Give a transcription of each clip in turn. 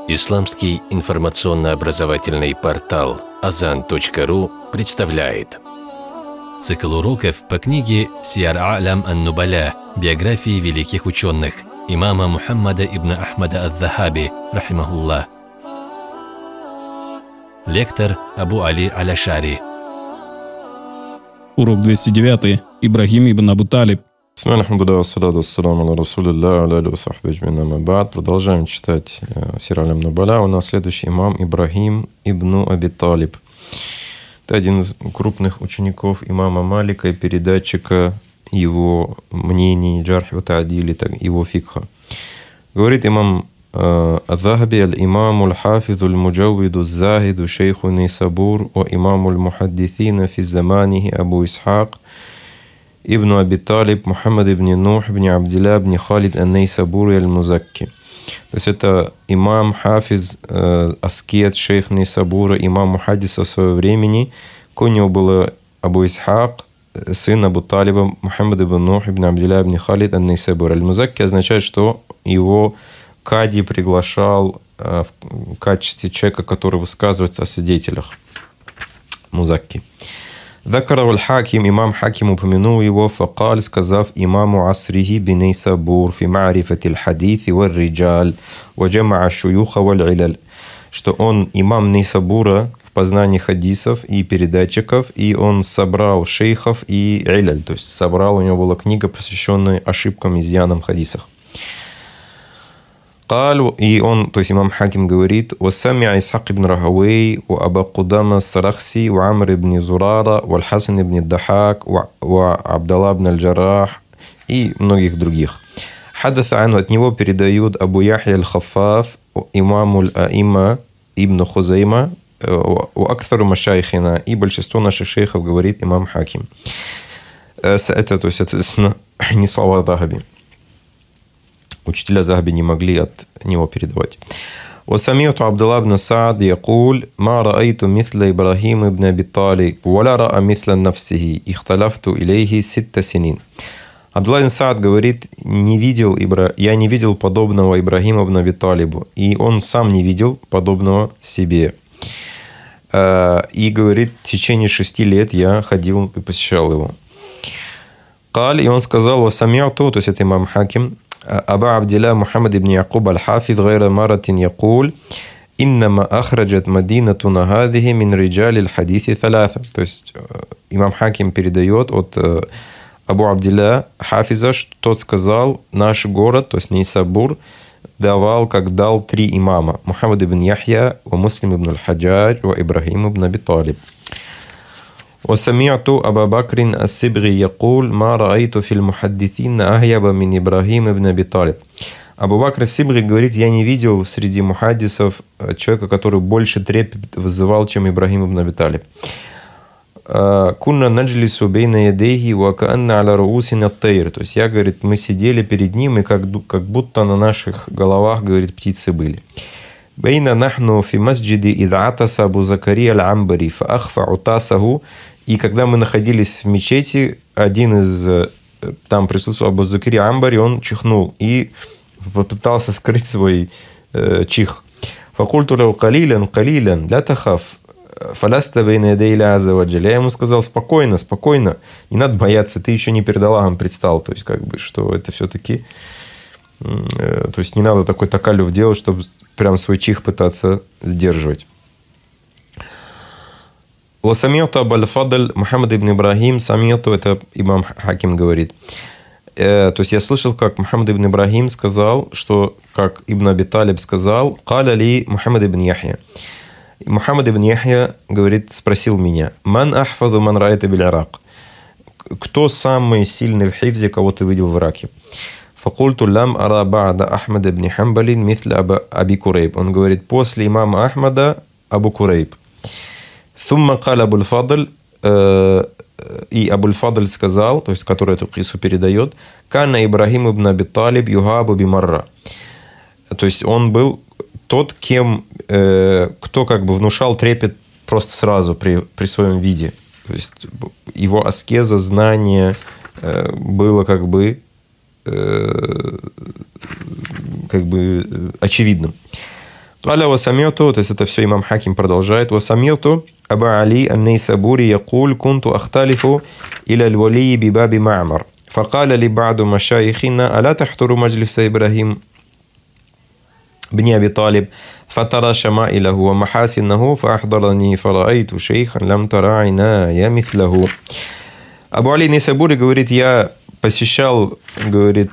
Исламский информационно-образовательный портал Azan.ru представляет цикл уроков по книге «Сияр А'лям ан-Нубаля. Биографии великих ученых» имама Мухаммада ибн Ахмада ад-Дахаби, рахимахуллах. Лектор Абу Али Аль-Ашари. Урок 209. Ибрахим ибн Абу Талиб. Продолжаем читать Сир А'лям ан-Нубаля. У нас следующий имам Ибрахим ибн Аби Талиб. Это один из крупных учеников имама Малика и передатчика его мнений, джарх ва та'диль, его фикха. Говорит имам الذهبي الإمام الحافظ المجود الزاهد شيخ نيسابور وإمام المحدثين في زمانه أبو إسحاق ابن أبي طالب محمد بن نوح بن عبد الله بن خالد النيسابوري المزكي. То есть это имам, хафиз, аскет, шейх Нейсабура, имам мухаддиса в свое времени. У него было Абу Исхак, сын Абу Талиба, Мухаммад ибн Нух ибн Абдилля ибн Халид ан-Нейсабури. Аль-Музакки означает, что его Кади приглашал в качестве человека, который высказывается о свидетелях. Музакки. ذكره الحاكم إمام حاكم упомянул его فقال, сказав имаму عصره بنيسابور في معرفة الحديث والرجال وجمع الشيوخ والعلل, что он имам Нейсабура в познании хадисов и передатчиков, и он собрал шейхов и иляль, то есть собрал, у него была книга, посвященная ошибкам, изъянам в хадисах. قال, и он, то есть имам Хаким говорит: وسمع إسحاق بن راهويه وأبا قدامة السرخسي وعمر بن زرارة والحسن بن الضحاك وعبد الله بن الجراح и многих других. حدث عنه, от него передают Абу Яхья аль-Хаффаф, имам аль-Аимма ибн Хузайма, وأكثر مشايخنا, и большинство наших шейхов, говорит имам Хаким. Это, то есть, соответственно, не слова Захаби. Учителя Захаби не могли от него передавать. وسمعت عبد الله بن سعد يقول ما رأيت مثل إبراهيم بن أبي طالب ولا رأى مثل نفسه اختلفت إليه 6 سنين. Абдулла ибн Саад говорит: я не видел подобного Ибрахима ибн Аби Талибу, и он сам не видел подобного себе. И говорит, в течение 6 лет я ходил и посещал его. قال, и он сказал: وسمعت, то есть это имам Хаким, أبا عبد الله محمد بن يعقوب الحافظ غير مرة يقول إنما أخرجت مدينتنا هذه من رجال الحديث 3. То есть имам Хаким передает от Абу Абдилля Хафиза, что тот сказал: наш город, то есть Нейсабур, дал 3 имама: Мухаммад ибн Яхья, Муслим ибн аль-Хаджадж, Ибрахим ибн Аби Талиб. وسمعت أبا بكر السبغي يقول ما رأيت في المحدثين أهيب من إبراهيم ابن أبي طالب. Абу Бакр ас-Сибги говорит: я не видел среди мухаддисов человека, который больше трепет вызывал, чем Ибрахим ибн Аби Талиб. Кунна наджлису бейна ядейхи ва каанна аля руусина ат-тайр. То есть я, говорит, мы сидели перед ним, и как будто на наших головах, говорит, птицы были. Бейна нахну фи масджиди идha атаса Абу Закария аль-Амбари фа ахфа утасаху. И когда мы находились в мечети, один из там присутствовал Абу Закария Амбари, он чихнул и попытался скрыть свой чих. Факульту лау калилян ля тахаф фаляста бейна ядей ля аза ва джалля. Я ему сказал: спокойно, не надо бояться, ты еще не перед Аллахом предстал. То есть, что это все-таки... То есть, не надо такой такалюф делать, чтобы прям свой чих пытаться сдерживать. وسمعت أبا الفضل محمد ибн Ибрахим, самияту, это имам Хаким говорит. То есть я слышал, как Мухаммад ибн Ибрахим сказал, что, как Ибн Аби Талиб сказал: «Каля ли Мухаммад ибн Яхья». Мухаммад ибн Яхья, говорит, спросил меня: «Ман ахфаду ман раайта биль Ирак». Кто самый сильный в хифзе, кого ты видел в Ираке? «Факульту лам ара ба'да Ахмад ибн Хамбалин митhl Аби Курейб». Он говорит: после имама Ахмада Абу Курейб. ثم قال أبو الفضل, и Абу аль-Фадль сказал, то есть который эту кису передает: «Канна Ибрахим ибн Аби Талиб юхабу бимарра». То есть он был тот, кто как бы внушал трепет просто сразу при своем виде. То есть его аскеза, знание было как бы очевидным. Каля васамирту, то есть это все имам Хаким продолжает. Васамирту Аба Али ан-Найсабури якуль кунту ахталифу иля аль-вали бибаби Ма'мар. فقال لي بعض مشايخنا ألا تحضر مجلس إبراهيم بن أبي طالب فترى شمائله ومحاسنه فأحضرني فرأيت شيخا لم ترى عناي مثله. Абу Али Найсабури говорит, я посещал, говорит,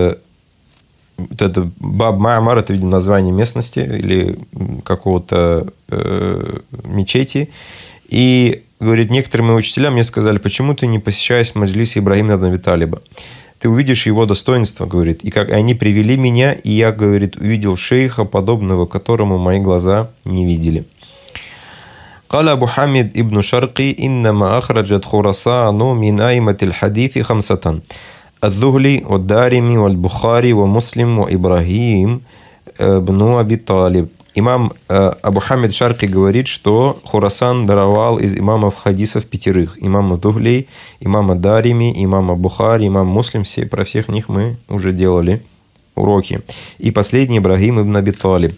это Баб Ма'мар, это, видимо, название местности или какого-то мечети. И, говорит, некоторые мои учителя мне сказали, почему ты не посещаешь маджлис Ибрагима ибн Аби Талиба? Ты увидишь его достоинство, говорит. И как они привели меня, и я, говорит, увидел шейха, подобного которому мои глаза не видели. قال أبو حامد ابن شرقي إنما أخرجت خراسان من أئمة الحديث خمسة الذهلي والدارمي والبخاري ومسلم وإبراهيم بن أبي طالب. Имам Абу Хамид Шарки говорит, что Хурасан даровал из имамов хадисов 5: имама Духлей, имама Дарими, имама Бухари, имам Муслим. Про всех них мы уже делали уроки. И последний Ибрагим ибн Аби Талиб.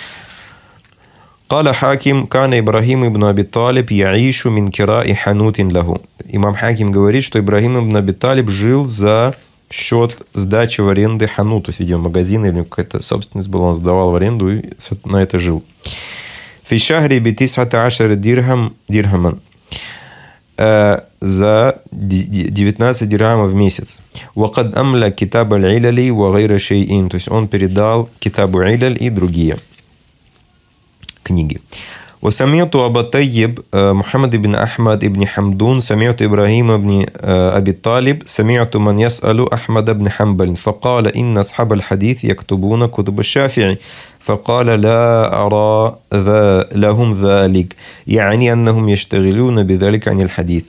قال حاكم كان إبراهيم ибн Аби Талиб يعيش من كراء حانوت له. Имам Хаким говорит, что Ибрагим ибн Аби Талиб жил за счет сдачи в аренду хану, то есть, видимо, магазин или какая-то собственность была, он сдавал в аренду и на это жил. في الشهر ب19 درهما за 19 дирхамов в месяц. وقد أملا كتاب العلل وغير شيء, то есть он передал китабу Иляль и другие книги. وسمعت أبا طيب محمد بن أحمد بن حمدون سمعت إبراهيم بن أبي طالب سمعت من يسأل أحمد بن حنبل فقال إن أصحاب الحديث يكتبون كتب الشافعي فقال لا أرى لهم ذلك يعني أنهم يشتغلون بذلك عن الحديث.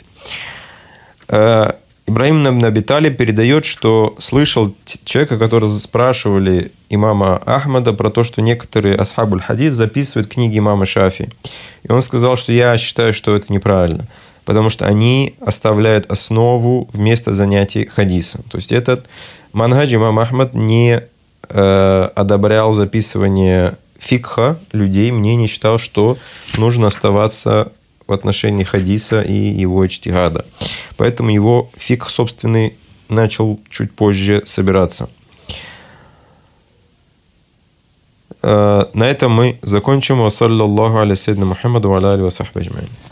Ибрагим ибн Аби Талиб передает, что слышал человека, который спрашивали имама Ахмада про то, что некоторые асхабуль хадис записывают книги имама Шафи. И он сказал, что я считаю, что это неправильно, потому что они оставляют основу вместо занятий хадисом. То есть этот манхадж имам Ахмад не одобрял записывание фикха людей, мнение считал, что нужно оставаться в отношении хадиса и его иджтигада. Поэтому его фикх собственный начал чуть позже собираться. На этом мы закончим. Ва саллаллаху аля сайидина Мухаммаду ва аля алихи ва сахбихи аджмаин.